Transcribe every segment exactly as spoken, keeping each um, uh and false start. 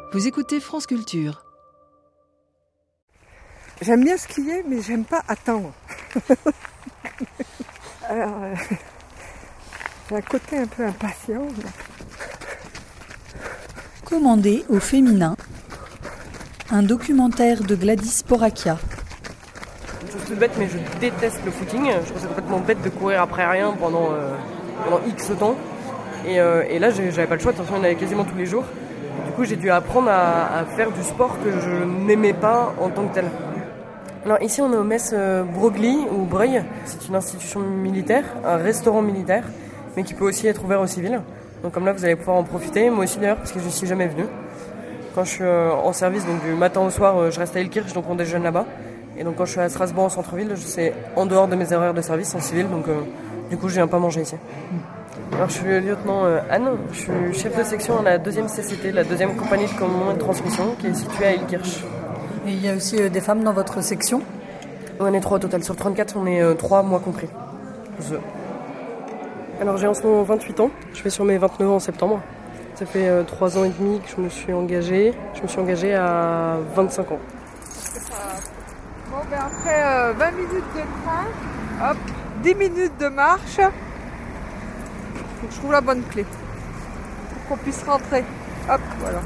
Vous écoutez France Culture. J'aime bien skier, mais j'aime pas attendre. Alors, euh, j'ai un côté un peu impatient. Mais... Commandé au féminin, un documentaire de Gladys Poracchia. Une chose toute bête, mais je déteste le footing. Je trouve ça complètement bête de courir après rien pendant, euh, pendant X temps. Et, euh, et là, j'avais pas le choix, de toute façon, il y en avait quasiment tous les jours. Du coup, j'ai dû apprendre à, à faire du sport que je n'aimais pas en tant que tel. Alors ici, on est au Mess Broglie, ou Breuil. C'est une institution militaire, un restaurant militaire, mais qui peut aussi être ouvert aux civils. Donc comme là, vous allez pouvoir en profiter. Moi aussi d'ailleurs, parce que je ne suis jamais venue. Quand je suis en service, donc du matin au soir, je reste à Ilkirch, donc on déjeune là-bas. Et donc quand je suis à Strasbourg, en centre-ville, c'est en dehors de mes horaires de service, en civil. Donc euh, du coup, je viens pas manger ici. Alors je suis le lieutenant Anne, je suis chef de section à la deuxième C C T, la deuxième compagnie de commandement et de transmission, qui est située à Ilkirch. Et il y a aussi euh, des femmes dans votre section ? On est trois au total. Sur trente-quatre, on est euh, trois, moi compris. Je... Alors j'ai en ce moment vingt-huit ans. Je vais sur mes vingt-neuf ans en septembre. Ça fait euh, trois ans et demi que je me suis engagée. Je me suis engagée à vingt-cinq ans. Bon, ben après euh, vingt minutes de train, hop, dix minutes de marche. Faut que je trouve la bonne clé. Pour qu'on puisse rentrer. Hop, voilà.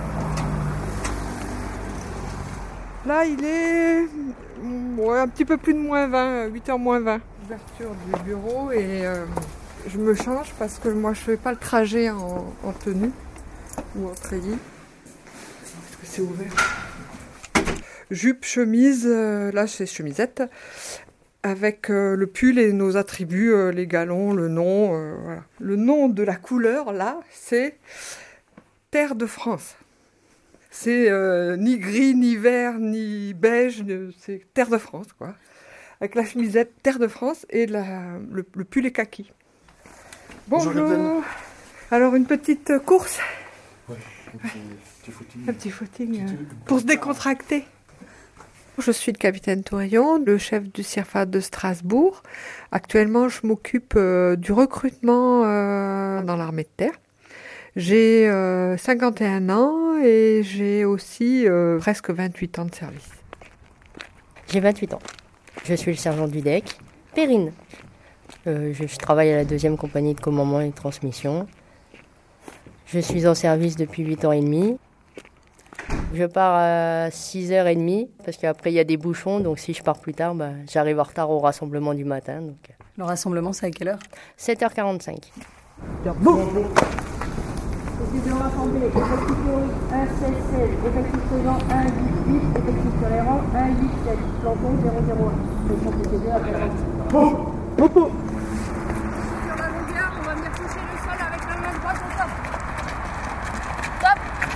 Là, il est ouais, un petit peu plus de moins vingt, huit heures moins vingt. Ouverture du bureau et euh, je me change parce que moi je fais pas le trajet en, en tenue ou en treillis. Est-ce que c'est ouvert ? Jupe, chemise, euh, là c'est chemisette, avec euh, le pull et nos attributs, euh, les galons, le nom. Euh, voilà. Le nom de la couleur, là, c'est Terre de France. C'est euh, ni gris, ni vert, ni beige, c'est Terre de France, quoi. Avec la chemisette Terre de France et la, le, le pull et kaki. Bonjour. Bonjour. Alors, une petite course. Oui, un petit, petit footing. Un petit footing euh, pour se décontracter. Je suis le capitaine Tourillon, le chef du C I R F A de Strasbourg. Actuellement, je m'occupe euh, du recrutement euh, dans l'armée de terre. J'ai euh, cinquante et un ans et j'ai aussi euh, presque vingt-huit ans de service. J'ai vingt-huit ans. Je suis le sergent du D E C, Perrine. Euh, je, je travaille à la deuxième compagnie de commandement et de transmission. Je suis en service depuis huit ans et demi. Je pars à six heures trente parce qu'après il y a des bouchons, donc si je pars plus tard, bah, j'arrive en retard au rassemblement du matin. Donc... Le rassemblement, c'est à quelle heure ? sept heures quarante-cinq. Bon. Décision rassemblée, effectif théorique un seize seize, effectif pesant un huit huit, effectif tolérant un huit sept, planton zéro zéro un. Section P T deux à quarante. Bon. Bon. Bon. Sur la longueur, on va venir toucher le sol avec la main droite au top. Top.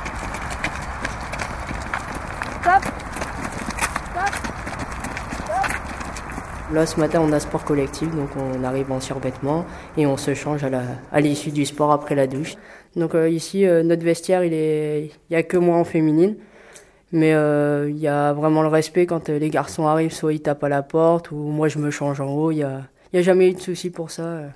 Top. Top. Top. Là, ce matin, on a sport collectif, donc on arrive en survêtement et on se change à, la, à l'issue du sport après la douche. Donc euh, ici, euh, notre vestiaire, il est, il y a que moi en féminine, mais euh, il y a vraiment le respect quand euh, les garçons arrivent, soit ils tapent à la porte ou moi je me change en haut. Il y a, il y a jamais eu de souci pour ça. Euh.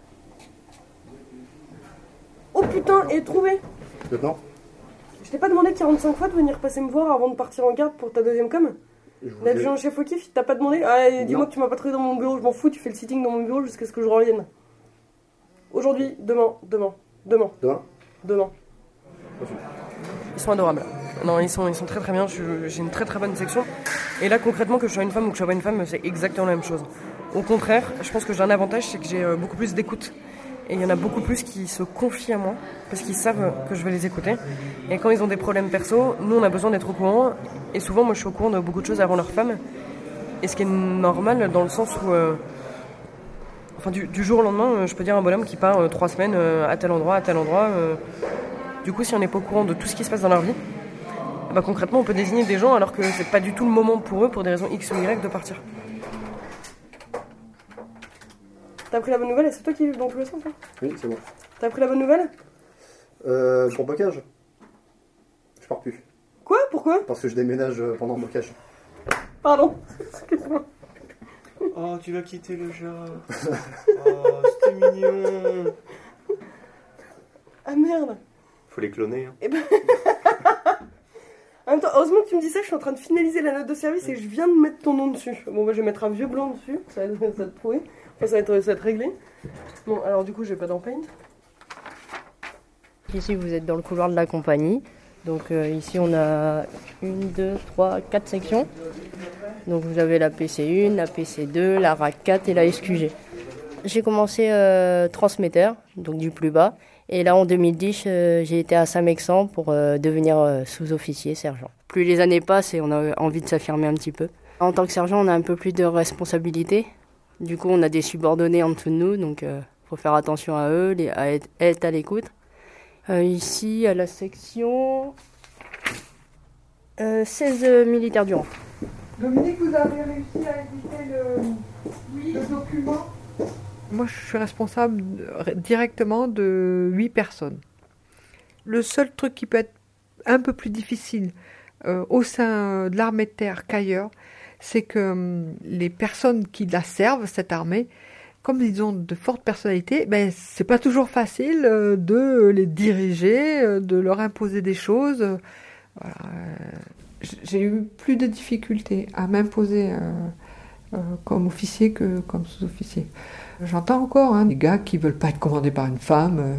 Oh putain, et trouvé. Lieutenant ? Je t'ai pas demandé quarante-cinq fois de venir passer me voir avant de partir en garde pour ta deuxième com ? L'adjudant chef au kiff, t'as pas demandé ? Ah, dis-moi que tu m'as pas trouvé dans mon bureau, je m'en fous, tu fais le sitting dans mon bureau jusqu'à ce que je revienne. Aujourd'hui, demain, demain, demain. Demain ? Demain. Ils sont adorables. Non, ils sont, ils sont très très bien, je, j'ai une très très bonne section. Et là concrètement, que je sois une femme ou que je sois pas une femme, c'est exactement la même chose. Au contraire, je pense que j'ai un avantage, c'est que j'ai beaucoup plus d'écoute. Et il y en a beaucoup plus qui se confient à moi, parce qu'ils savent que je vais les écouter. Et quand ils ont des problèmes perso, nous on a besoin d'être au courant. Et souvent moi je suis au courant de beaucoup de choses avant leur femme. Et ce qui est normal dans le sens où... Euh, enfin du, du jour au lendemain, je peux dire un bonhomme qui part euh, trois semaines euh, à tel endroit, à tel endroit. Euh, du coup si on n'est pas au courant de tout ce qui se passe dans leur vie, bah, concrètement on peut désigner des gens alors que c'est pas du tout le moment pour eux, pour des raisons X ou Y, de partir. T'as appris la bonne nouvelle et c'est toi qui vives dans tous les sens, hein ? Oui, c'est bon. T'as appris la bonne nouvelle ? Euh, pour blocage, je pars plus. Quoi ? Pourquoi ? Parce que je déménage pendant le blocage. Pardon. Excuse-moi. Oh, tu vas quitter le chat. Oh, c'était mignon. Ah merde. Faut les cloner. Hein. Eh ben... En même temps, heureusement que tu me dis ça, je suis en train de finaliser la note de service et je viens de mettre ton nom dessus. Bon, bah, je vais mettre un vieux blanc dessus, ça va, ça va te prouver. Enfin, ça va, être, ça va être réglé. Bon, alors du coup, je vais pas dans Paint. Ici, vous êtes dans le couloir de la compagnie. Donc euh, ici, on a une, deux, trois, quatre sections. Donc vous avez la P C un, la P C deux, la R A C quatre et la S Q G. J'ai commencé euh, transmetteur, donc du plus bas. Et là, en deux mille dix, euh, j'ai été à Saint-Mexan pour euh, devenir euh, sous-officier, sergent. Plus les années passent et on a envie de s'affirmer un petit peu. En tant que sergent, on a un peu plus de responsabilités. Du coup, on a des subordonnés en dessous de nous, donc il euh, faut faire attention à eux, les, à être, être à l'écoute. Euh, ici, à la section euh, seize euh, militaires du rang. Dominique, vous avez réussi à éditer le, oui. le document? Moi, je suis responsable directement de huit personnes. Le seul truc qui peut être un peu plus difficile euh, au sein de l'armée de terre qu'ailleurs, c'est que euh, les personnes qui la servent, cette armée, comme ils ont de fortes personnalités, ben, c'est pas toujours facile euh, de les diriger, euh, de leur imposer des choses. Euh, voilà. J'ai eu plus de difficultés à m'imposer euh, euh, comme officier que comme sous-officier. J'entends encore hein, des gars qui veulent pas être commandés par une femme. Euh,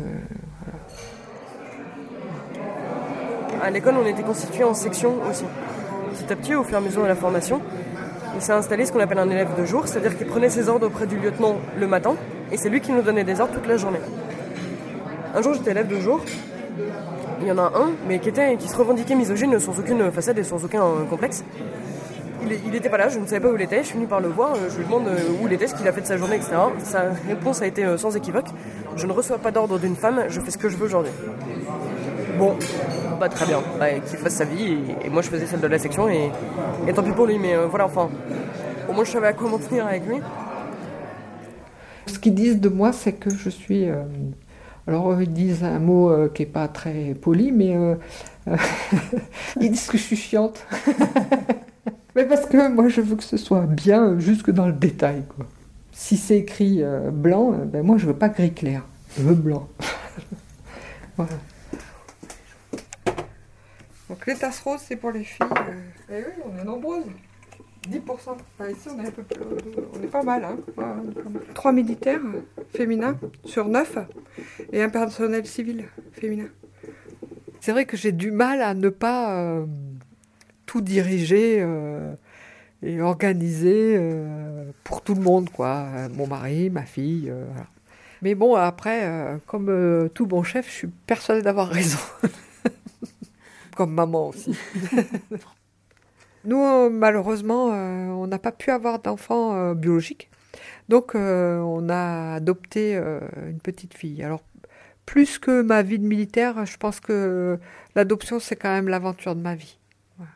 voilà. À l'école, on était constitués en sections aussi. Petit à petit, au fur et à mesure de la formation, il s'est installé ce qu'on appelle un élève de jour, c'est-à-dire qu'il prenait ses ordres auprès du lieutenant le matin, et c'est lui qui nous donnait des ordres toute la journée. Un jour, j'étais élève de jour. Il y en a un, mais qui, était, qui se revendiquait misogyne sans aucune façade et sans aucun euh, complexe. Il n'était pas là, je ne savais pas où il était, je suis venue par le voir, je lui demande où il était, ce qu'il a fait de sa journée, et cetera. Sa réponse a été euh, sans équivoque, je ne reçois pas d'ordre d'une femme, je fais ce que je veux aujourd'hui. Bon, bah très bien, bah, qu'il fasse sa vie, et, et moi je faisais celle de la section, et, et tant pis pour lui, mais euh, voilà, enfin, au moins je savais à quoi m'en tenir avec lui. Ce qu'ils disent de moi, c'est que je suis... Euh, alors ils disent un mot euh, qui n'est pas très poli, mais euh, euh, ils disent que je suis chiante. Mais parce que moi je veux que ce soit bien jusque dans le détail, quoi. Si c'est écrit euh, blanc, euh, ben moi je veux pas gris clair, je veux blanc. Voilà. Donc les tasses roses c'est pour les filles. Euh... Et oui, on est nombreuses. dix pour cent. Enfin, ici on est un peu plus... on est pas mal, hein. Ouais, on est pas mal. Trois militaires euh, féminins sur neuf et un personnel civil féminin. C'est vrai que j'ai du mal à ne pas euh, tout diriger euh, et organiser euh, pour tout le monde, quoi. Mon mari, ma fille, euh, voilà. Mais bon, après, euh, comme euh, tout bon chef, je suis persuadée d'avoir raison. Comme maman aussi. Nous, euh, malheureusement, euh, on n'a pas pu avoir d'enfants euh, biologiques. Donc, euh, on a adopté euh, une petite fille. Alors, plus que ma vie de militaire, je pense que l'adoption, c'est quand même l'aventure de ma vie. Voilà.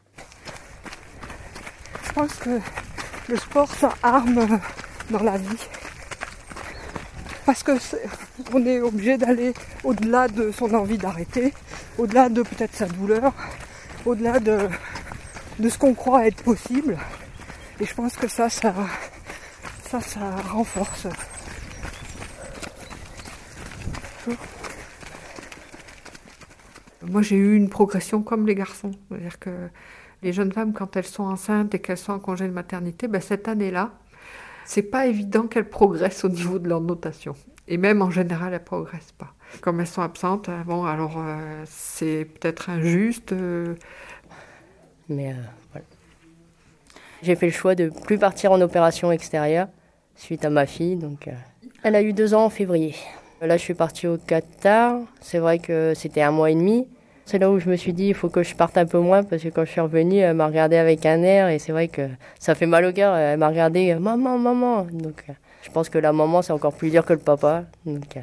Je pense que le sport, ça arme dans la vie. Parce que c'est, on est obligé d'aller au-delà de son envie d'arrêter, au-delà de peut-être sa douleur, au-delà de, de ce qu'on croit être possible. Et je pense que ça, ça, ça, ça renforce. Moi, j'ai eu une progression comme les garçons. C'est-à-dire que les jeunes femmes, quand elles sont enceintes et qu'elles sont en congé de maternité, ben cette année-là, c'est pas évident qu'elles progressent au niveau de leur notation. Et même en général, elles progressent pas. Comme elles sont absentes, bon, alors euh, c'est peut-être injuste. Euh... Mais euh, voilà. J'ai fait le choix de plus partir en opération extérieure suite à ma fille. Donc, euh... elle a eu deux ans en février. Là, je suis partie au Qatar. C'est vrai que c'était un mois et demi. C'est là où je me suis dit, il faut que je parte un peu moins, parce que quand je suis revenue, elle m'a regardée avec un air, et c'est vrai que ça fait mal au cœur. Elle m'a regardée, maman, maman. Donc, je pense que la maman, c'est encore plus dur que le papa. Donc,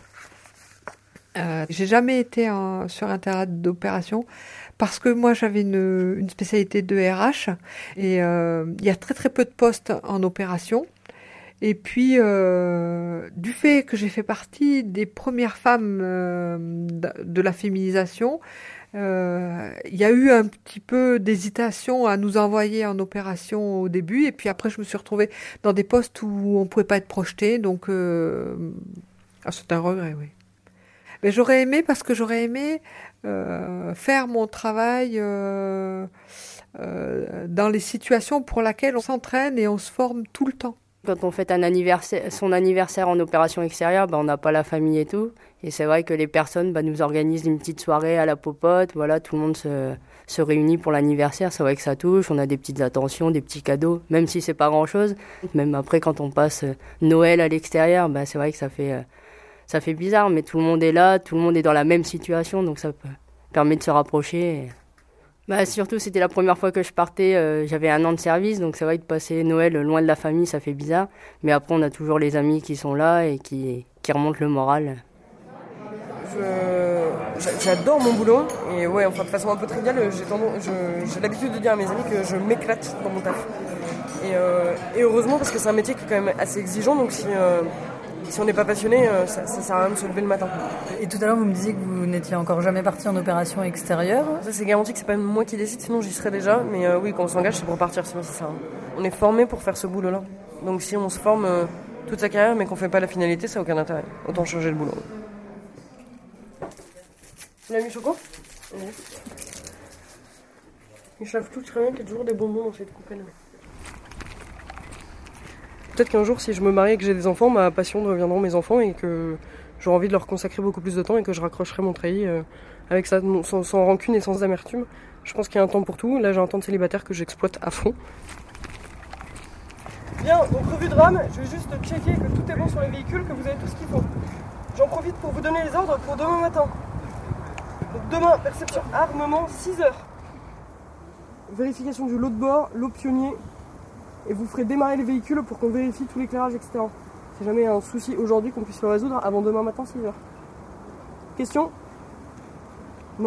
euh, j'ai jamais été en, sur un terrain d'opération, parce que moi, j'avais une, une spécialité de R H, et euh, il y a très très peu de postes en opération. Et puis, euh, du fait que j'ai fait partie des premières femmes euh, de la féminisation, euh, il y a eu un petit peu d'hésitation à nous envoyer en opération au début. Et puis après, je me suis retrouvée dans des postes où on ne pouvait pas être projeté. Donc, euh, ah, c'est un regret, oui. Mais j'aurais aimé parce que j'aurais aimé euh, faire mon travail euh, euh, dans les situations pour lesquelles on s'entraîne et on se forme tout le temps. Quand on fête un anniversaire, son anniversaire en opération extérieure, bah, on n'a pas la famille et tout. Et c'est vrai que les personnes bah, nous organisent une petite soirée à la popote. Voilà, tout le monde se, se réunit pour l'anniversaire. C'est vrai que ça touche. On a des petites attentions, des petits cadeaux, même si c'est pas grand-chose. Même après, quand on passe Noël à l'extérieur, bah, c'est vrai que ça fait, ça fait bizarre. Mais tout le monde est là, tout le monde est dans la même situation. Donc ça peut, permet de se rapprocher. Et... Bah, surtout, c'était la première fois que je partais, euh, j'avais un an de service, donc c'est vrai que de passer Noël loin de la famille, ça fait bizarre. Mais après, on a toujours les amis qui sont là et qui, qui remontent le moral. Je, j'adore mon boulot, et ouais, enfin, de façon un peu triviale, j'ai, tendance, je, j'ai l'habitude de dire à mes amis que je m'éclate dans mon taf. Et, euh, et heureusement, parce que c'est un métier qui est quand même assez exigeant, donc si... Euh, Si on n'est pas passionné, ça, ça sert à rien de se lever le matin. Et tout à l'heure, vous me disiez que vous n'étiez encore jamais parti en opération extérieure. Ça, c'est garanti que c'est pas moi qui décide, sinon j'y serais déjà. Mais euh, oui, quand on s'engage, c'est pour partir, sinon ça sert à rien. On est formé pour faire ce boulot-là. Donc si on se forme euh, toute sa carrière, mais qu'on fait pas la finalité, ça n'a aucun intérêt. Autant changer le boulot. Tu l'as mis choco ? Oui. Il chave tout très bien, qu'il y a toujours des bonbons dans cette coupelle. Peut-être qu'un jour, si je me marie et que j'ai des enfants, ma passion deviendront mes enfants et que j'aurai envie de leur consacrer beaucoup plus de temps et que je raccrocherai mon treillis euh, avec ça, sans, sans rancune et sans amertume. Je pense qu'il y a un temps pour tout. Là, j'ai un temps de célibataire que j'exploite à fond. Bien, donc revue de rame, je vais juste checker que tout est bon sur les véhicules, que vous avez tout ce qu'il faut. J'en profite pour vous donner les ordres pour demain matin. Donc demain, perception armement, six heures. Vérification du lot de bord, lot pionnier. Et vous ferez démarrer les véhicules pour qu'on vérifie tout l'éclairage, et cetera. Si jamais il y a un souci aujourd'hui, qu'on puisse le résoudre avant demain matin, six heures. Question ? Non ?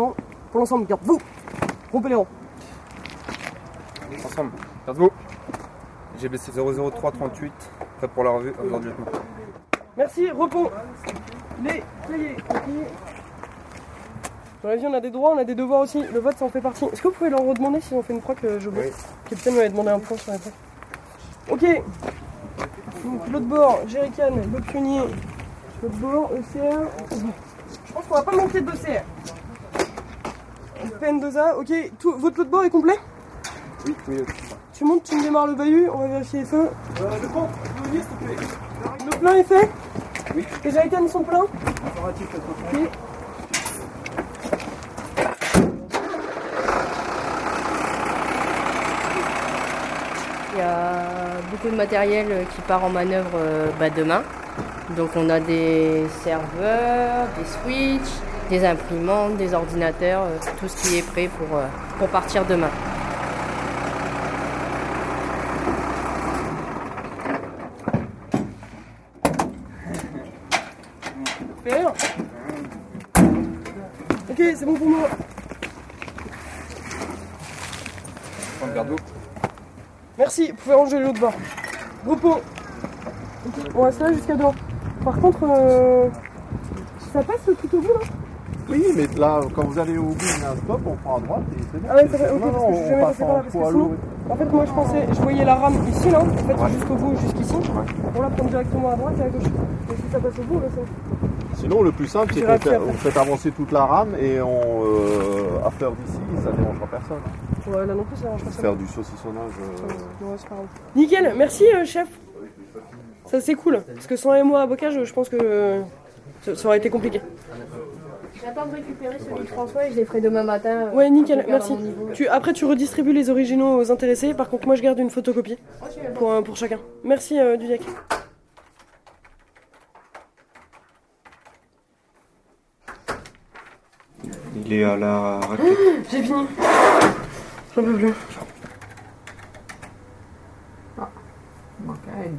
Pour l'ensemble, garde-vous ! Rompez les rangs. Ensemble, garde-vous. G B C zéro zéro trois trente-huit, prêt pour la revue, ordre du lieutenant. Merci, repos. Les cahiers. Dans la vie, on a des droits, on a des devoirs aussi. Le vote, ça en fait partie. Est-ce que vous pouvez leur redemander si on fait une croix que j'oublie ? Oui. Le capitaine m'avait demandé un point sur la croix. Ok, donc l'autre bord, jerrycan, le pionnier, l'autre bord, E C R. Je pense qu'on va pas manquer de C R. P N deux A, ok, tout, votre l'autre bord est complet ? Oui, oui. Tu montes, tu me démarres le bahut, on va vérifier les feux. Euh, je prends, le s'il te plaît. Le plein est fait ? Oui. Les jerrycans sont pleins ? Ok. Il y a beaucoup de matériel qui part en manœuvre bah, demain. Donc on a des serveurs, des switches, des imprimantes, des ordinateurs, tout ce qui est prêt pour, pour partir demain. Super. Ok, c'est bon pour moi. Prends le garde-vous. Merci, vous pouvez ranger l'autre bord. Repos. Okay, on reste là jusqu'à dehors. Par contre, euh, ça passe tout au bout là ? Oui, mais là, quand vous allez au bout, il y a un stop, on prend à droite et c'est bon. Ah ouais, ça fait, ok, non, parce non, que je suis jamais passé par là, parce que sinon, en fait, moi je pensais, je voyais la rame ici là, en fait, ouais. Jusqu'au bout, jusqu'ici, ouais. Pour la prendre directement à droite et à gauche. Et si ça passe au bout, là, c'est... Sinon, le plus simple, c'est qu'on fait, on fait avancer toute la rame et on, euh, à faire d'ici, ça ne dérangera personne. Ouais, là non plus, ça dérange personne. Faire du saucissonnage. Euh... Ouais, c'est pas grave. Nickel, merci euh, chef. Ça c'est cool, parce que sans et moi à bocage, je pense que euh, ça aurait été compliqué. J'attends de récupérer celui de François et je les ferai demain matin. Ouais, nickel, merci. Tu, après, tu redistribues les originaux aux intéressés. Par contre, moi, je garde une photocopie pour, euh, pour chacun. Merci, euh, Dudiac. Il est à la raquette. Oh, j'ai fini. J'en peux plus. Ah, il manque un N.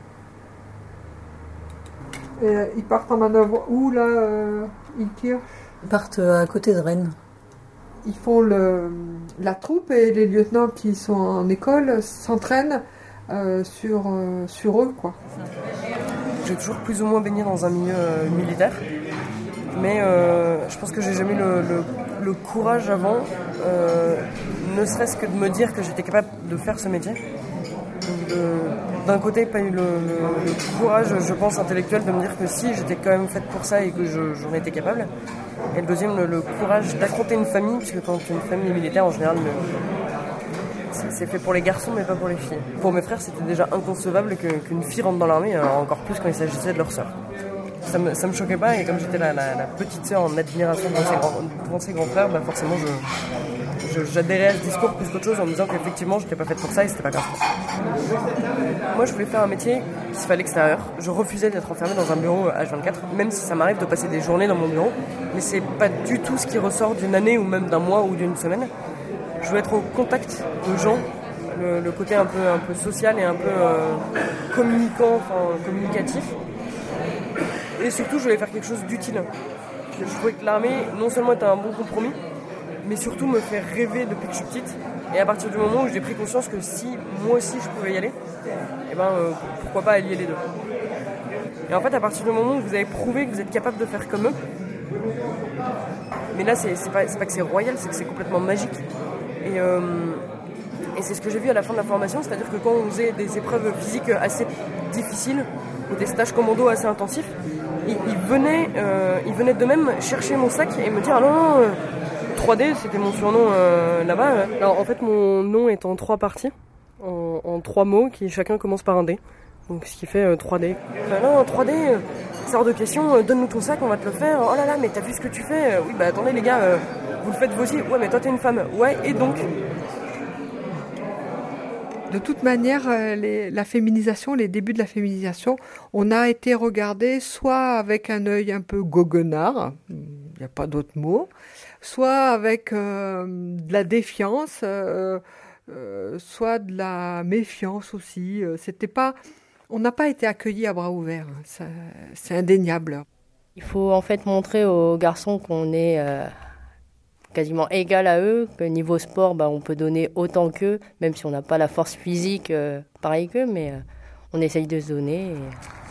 Et euh, ils partent en manœuvre où là, euh, ils tirent ? Ils partent à côté de Rennes. Ils font le, la troupe et les lieutenants qui sont en école s'entraînent euh, sur, euh, sur eux, quoi. J'ai toujours plus ou moins baigné dans un milieu euh, militaire, mais euh, je pense que j'ai jamais eu le, le, le courage avant, euh, ne serait-ce que de me dire que j'étais capable de faire ce métier. Donc de, d'un côté pas eu le, le, le courage, je pense, intellectuel de me dire que si, j'étais quand même faite pour ça et que je, j'en étais capable. Et le deuxième, le, le courage d'affronter une famille, puisque quand une famille militaire, en général, le, c'est, c'est fait pour les garçons mais pas pour les filles. Pour mes frères, c'était déjà inconcevable que, qu'une fille rentre dans l'armée, alors encore plus quand il s'agissait de leur sœur. Ça me, ça me choquait pas, et comme j'étais la, la, la petite sœur en admiration devant ses, grands, devant ses grands frères, bah forcément je, je, j'adhérais à ce discours plus qu'autre chose en me disant qu'effectivement j'étais pas faite pour ça et c'était pas grave. Moi je voulais faire un métier qui se fait à l'extérieur. Je refusais d'être enfermée dans un bureau H vingt-quatre, même si ça m'arrive de passer des journées dans mon bureau, mais c'est pas du tout ce qui ressort d'une année ou même d'un mois ou d'une semaine. Je voulais être au contact de gens, le, le côté un peu, un peu social et un peu euh, communicant, enfin communicatif. Et surtout, je voulais faire quelque chose d'utile. Je trouvais que l'armée, non seulement était un bon compromis, mais surtout me fait rêver depuis que je suis petite. Et à partir du moment où j'ai pris conscience que si moi aussi je pouvais y aller, eh ben, euh, pourquoi pas allier les deux. Et en fait, à partir du moment où vous avez prouvé que vous êtes capable de faire comme eux, mais là, c'est, c'est, pas, c'est pas que c'est royal, c'est que c'est complètement magique. Et, euh, et c'est ce que j'ai vu à la fin de la formation, c'est-à-dire que quand on faisait des épreuves physiques assez difficiles, ou des stages commando assez intensifs, ils, ils, venaient, euh, ils venaient d'eux-mêmes chercher mon sac et me dire ah non, non euh, trois D, c'était mon surnom euh, là-bas. Alors en fait mon nom est en trois parties, en, en trois mots qui chacun commence par un D, donc ce qui fait euh, trois D. Bah non, trois D, euh, c'est hors de question, euh, donne-nous ton sac, on va te le faire. Oh là là, mais t'as vu ce que tu fais? Oui bah attendez les gars, euh, vous le faites vous aussi? Ouais mais toi t'es une femme. Ouais et donc? De toute manière, les, la féminisation, les débuts de la féminisation, on a été regardé soit avec un œil un peu goguenard, il n'y a pas d'autre mot, soit avec euh, de la défiance, euh, euh, soit de la méfiance aussi. C'était pas, on n'a pas été accueillis à bras ouverts, ça, c'est indéniable. Il faut en fait montrer aux garçons qu'on est euh, quasiment égal à eux, que niveau sport, bah, on peut donner autant qu'eux, même si on n'a pas la force physique euh, pareil qu'eux, mais euh, on essaye de se donner. Et...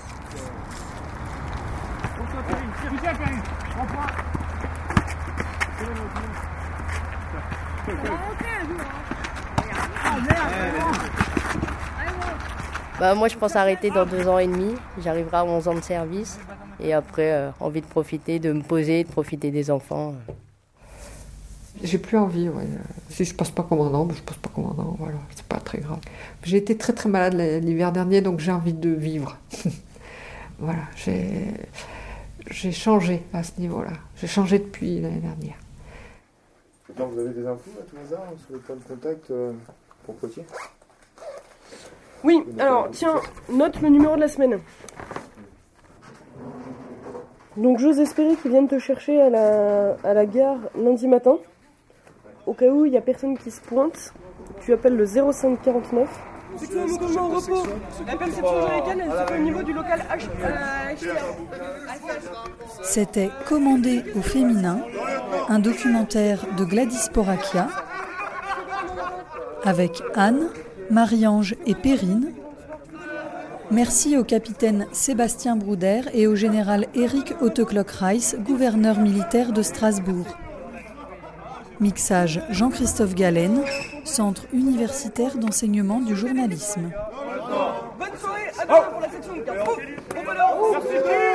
Bah, moi je pense arrêter dans deux ans et demi, j'arriverai à onze ans de service, et après euh, envie de profiter, de me poser, de profiter des enfants. J'ai plus envie, ouais. Si je passe pas commandant, ben je passe pas commandant, voilà, c'est pas très grave. J'ai été très très malade l'hiver dernier, donc j'ai envie de vivre. Voilà, j'ai, j'ai changé à ce niveau-là. J'ai changé depuis l'année dernière. Donc vous avez des infos à tout hasard sur le point de contact euh, pour Poitiers? Oui, alors tiens, note le numéro de la semaine. Donc j'ose espérer qu'ils viennent te chercher à la, à la gare lundi matin. Au cas où il n'y a personne qui se pointe, tu appelles le zéro cinq quarante-neuf. C'est que nous sommes en repos. La perception américaine, elle se fait au niveau du local H. C'était Commandé au féminin, un documentaire de Gladys Poracchia avec Anne, Marie-Ange et Perrine. Merci au capitaine Sébastien Brouder et au général Éric Hautecloque-Reiss, gouverneur militaire de Strasbourg. Mixage Jean-Christophe Galen, Centre universitaire d'enseignement du journalisme. Bonne soirée, à demain pour la section de garde.